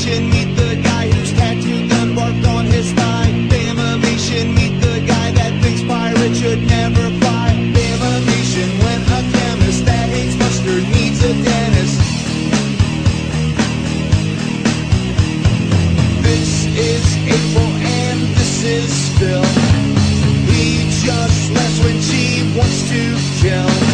Damnation, meet the guy who's tattooed the bark on his thigh. Damnation, meet the guy that thinks pirates should never fly. Damnation, when a chemist that hates mustard needs a dentist. This is April and this is Phil. He just laughs when she wants to kill.